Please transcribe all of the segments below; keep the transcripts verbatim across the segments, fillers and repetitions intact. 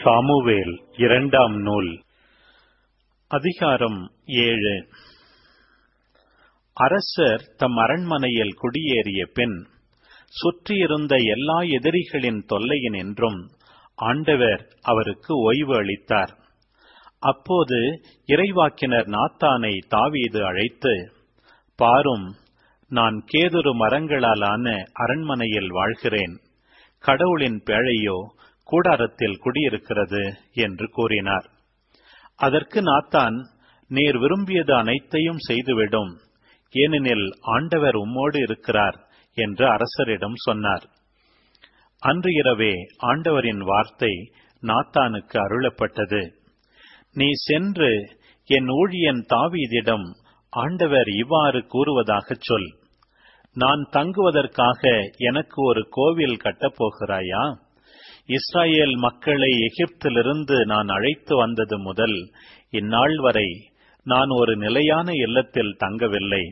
Samuel இரண்டாம் நூல் அதிகாரம் ஏழு. அரசர் தம் அரண்மனையில் குடியேறிய பின் சுற்றியிருந்த எல்லா எதிரிகளின் தொல்லையினின்றும் ஆண்டவர் அவருக்கு ஓய்வு அளித்தார். அப்போது இறைவாக்கினர் நாத்தானை தாவீது அழைத்து, பாரும், நான் கேதுரு மரங்களாலான அரண்மனையில் வாழ்கிறேன், கடவுளின் பேழையோ கூடாரத்தில் குடியிருக்கிறது என்று கூறினார். அதற்கு நாத்தான், நீர் விரும்பியது அனைத்தையும் செய்துவிடும், ஏனெனில் ஆண்டவர் உம்மோடு இருக்கிறார் என்று அரசரிடம் சொன்னார். அன்று இரவே ஆண்டவரின் வார்த்தை நாத்தானுக்கு அருளப்பட்டது. நீ சென்று என் ஊழியன் தாவீதிடம் ஆண்டவர் இவ்வாறு கூறுவதாகச் சொல். நான் தங்குவதற்காக எனக்கு ஒரு கோவில் கட்டப்போகிறாயா? இஸ்ராயேல் மக்களை எகிப்திலிருந்து நான் அழைத்து வந்தது முதல் இந்நாள் வரை நான் ஒரு நிலையான இல்லத்தில் தங்கவில்லை.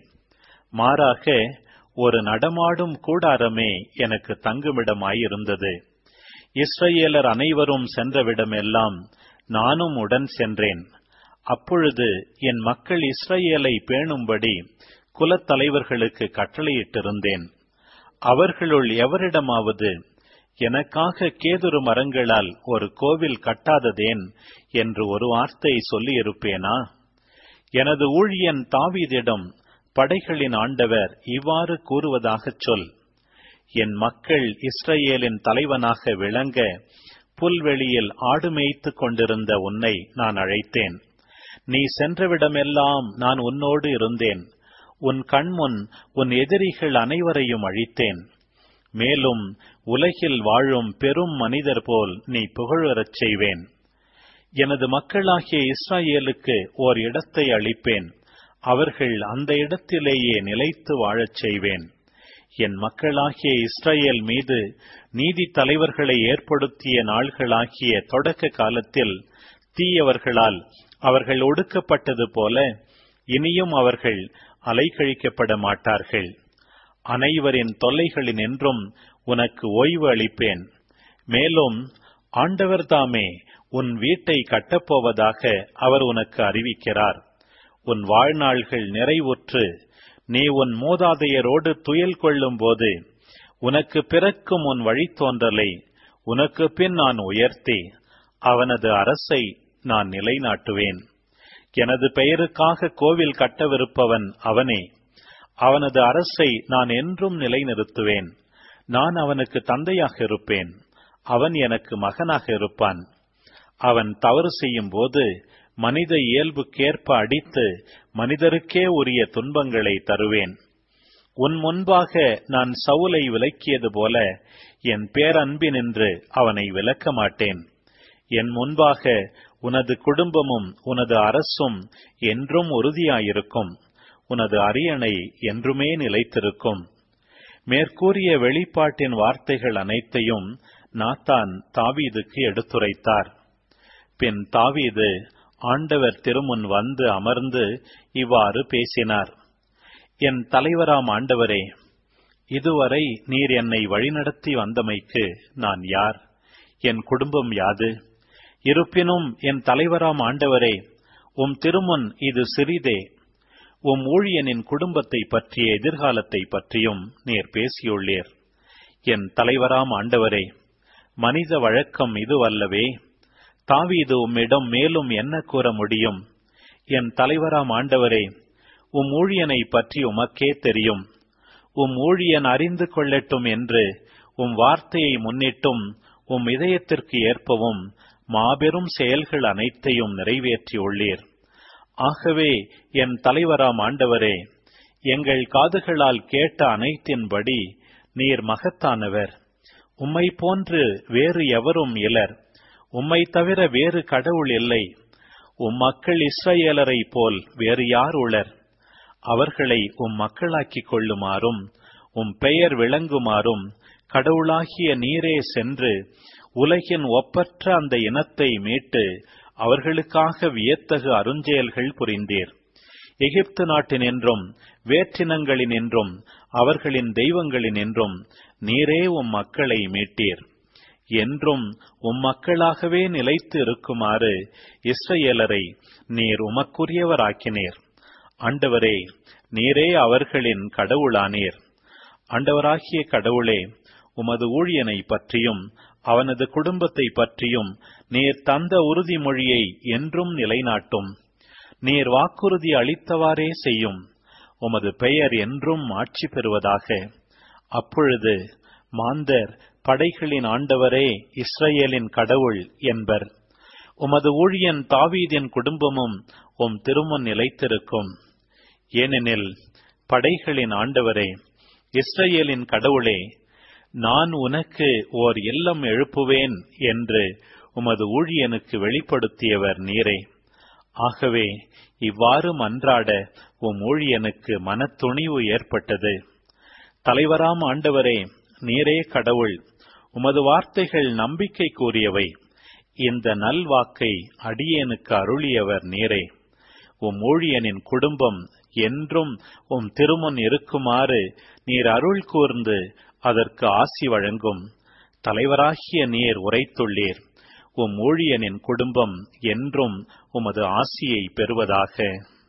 மாறாக ஒரு நடமாடும் கூடாரமே எனக்கு தங்குமிடமாயிருந்தது. இஸ்ரவேலர் அனைவரும் சென்றவிடமெல்லாம் நானும் உடன் சென்றேன். அப்பொழுது என் மக்கள் இஸ்ரவேலை பேணும்படி குலத்தலைவர்களுக்கு கட்டளையிட்டிருந்தேன். அவர்களுள் எவரிடமாவது எனக்காக கேதுரு மரங்களால் ஒரு கோவில் கட்டாததேன் என்று ஒரு வார்த்தை சொல்லியிருப்பேனா? எனது ஊழியன் தாவீதிடம் படைகளின் ஆண்டவர் இவ்வாறு கூறுவதாகச் சொல். என் மக்கள் இஸ்ரவேலின் தலைவனாக விளங்க புல்வெளியில் ஆடு மேய்த்து கொண்டிருந்த உன்னை நான் அழைத்தேன். நீ சென்றவிடமெல்லாம் நான் உன்னோடு இருந்தேன். உன் கண்முன் உன் எதிரிகள் அனைவரையும் அழித்தேன். மேலும் உலகில் வாழும் பெரும் மனிதர் போல் நீ புகழறச் செய்வேன். எனது மக்களாகிய இஸ்ரவேலுக்கு ஓர் இடத்தை அளிப்பேன். அவர்கள் அந்த இடத்திலேயே நிலைத்து வாழச் செய்வேன். என் மக்களாகிய இஸ்ரவேல் மீது நீதி தலைவர்களை ஏற்படுத்திய நாள்களாகிய தொடக்க காலத்தில் தீயவர்களால் அவர்கள் ஒடுக்கப்பட்டது போல இனியும் அவர்கள் அலைக்கழிக்கப்பட மாட்டார்கள். அனைவரின் தொல்லைகளினின்றும் உனக்கு ஓய்வு அளிப்பேன். மேலும் ஆண்டவர் தாமே உன் வீட்டை கட்டப்போவதாக அவர் உனக்கு அறிவிக்கிறார். உன் வாழ்நாள்கள் நிறைவுற்று நீ உன் மூதாதையரோடு துயில் கொள்ளும் போது உனக்கு பிறக்கும் உன் வழித்தோன்றலை உனக்கு பின் நான் உயர்த்தி அவனது அரசை நான் நிலைநாட்டுவேன். எனது பெயருக்காக கோவில் கட்டவிருப்பவன் அவனே. அவனது அரசை நான் என்றும் நிலைநிறுத்துவேன். நான் அவனுக்கு தந்தையாக இருப்பேன், அவன் எனக்கு மகனாக இருப்பான். அவன் தவறு செய்யும் போது மனித இயல்புக்கேற்ப அடித்து மனிதருக்கே உரிய துன்பங்களை தருவேன். உன் முன்பாக நான் சவுலை விலக்கியது போல என் பேரன்பினின்று அவனை விலக்க மாட்டேன். என் முன்பாக உனது குடும்பமும் உனது அரசும் என்றும் உறுதியாயிருக்கும். உனது அரியணை என்றுமே நிலைத்திருக்கும். மேற்கூறிய வெளிப்பாட்டின் வார்த்தைகள் அனைத்தையும் நாத்தான் தாவீதுக்கு எடுத்துரைத்தார். பின் தாவீது ஆண்டவர் திருமுன் வந்து அமர்ந்து இவ்வாறு பேசினார். என் தலைவராம் ஆண்டவரே, இதுவரை நீர் என்னை வழிநடத்தி வந்தமைக்கு நான் யார்? என் குடும்பம் யாது? இருப்பினும் என் தலைவராம் ஆண்டவரே, உம் திருமுன் இது சிறிதே. உம் ஊழியனின் குடும்பத்தை பற்றிய எதிர்காலத்தை பற்றியும் நீர் பேசியுள்ளீர். என் தலைவராம் ஆண்டவரே, மனித வழக்கம் இதுவல்லவே? தாவீது உம்மிடம் மேலும் என்ன கூற முடியும்? என் தலைவராம் ஆண்டவரே, உம் ஊழியனை பற்றி உமக்கே தெரியும். உம் ஊழியன் அறிந்து கொள்ளட்டும் என்று உம் வார்த்தையை முன்னிட்டும் உம் இதயத்திற்கு ஏற்பவும் மாபெரும் செயல்கள் அனைத்தையும் நிறைவேற்றியுள்ளீர். ஆகவே என் தலைவராம் ஆண்டவரே, எங்கள் காதுகளால் கேட்ட அனைத்தின்படி நீர் மகத்தானவர். உம்மை போன்று வேறு எவரும் இலர். உம்மை தவிர வேறு கடவுள் இல்லை. உம் மக்கள் இஸ்ரவேலரை போல் வேறு யார் உளர்? அவர்களை உம் மக்களாக்கிக் கொள்ளுமாறும் உம் பெயர் விளங்குமாறும் கடவுளாகிய நீரே சென்று உலகின் ஒப்பற்ற அந்த இனத்தை மீட்டு அவர்களுக்காக வியத்தகு அருஞ்செயல்கள் புரிந்தீர். எகிப்து நாட்டினின்றும் வேற்றினங்களினின்றும் அவர்களின் தெய்வங்களினின்றும் நீரே உம் மக்களை மீட்டீர். என்றும் உம் மக்களாகவே நிலைத்து இருக்குமாறு இஸ்ரவேலரை நீர் உமக்குரியவராக்கினீர். ஆண்டவரே, நீரே அவர்களின் கடவுளானீர். ஆண்டவராகிய கடவுளே, உமது ஊழியனை பற்றியும் அவனது குடும்பத்தை பற்றியும் நீர் தந்த உறுதிமொழியை என்றும் நிலைநாட்டும். நீர் வாக்குறுதி அளித்தவாறே செய்யும். உமது பெயர் என்றும் ஆட்சி பெறுவதாக. அப்பொழுது மாந்தர் படைகளின் ஆண்டவரே இஸ்ரவேலின் கடவுள் என்பர். உமது ஊழியன் தாவீதின் குடும்பமும் உம் திருமுன் நிலைத்திருக்கும். ஏனெனில் படைகளின் ஆண்டவரே, இஸ்ரவேலின் கடவுளே, நான் உனக்கு ஓர் இல்லம் எழுப்புவேன் என்று உமது ஊழியனுக்கு வெளிப்படுத்தியவர் நீரே. ஆகவே இவ்வாறு மன்றாட உம் ஊழியனுக்கு மனத்துணிவு ஏற்பட்டது. தலைவராம் ஆண்டவரே, நீரே கடவுள். உமது வார்த்தைகள் நம்பிக்கை கூறியவை. இந்த நல்வாக்கை அடியேனுக்கு அருளியவர் நீரே. உம் ஊழியனின் குடும்பம் என்றும் உம் திருமுன் இருக்குமாறு நீர் அருள் கூர்ந்து அதற்கு ஆசி வழங்கும். தலைவராகிய நீர் உரைத்துள்ளீர். உம் ஊழியனின் குடும்பம் என்றும் உமது ஆசியை பெறுவதாக.